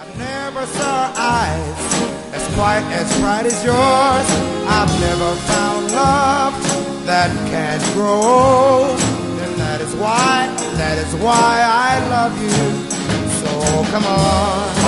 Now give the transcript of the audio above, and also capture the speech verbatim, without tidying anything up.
I've never saw eyes as quite as bright as yours. I've never found love that can't grow old. And that is why, that is why I love you. So come on.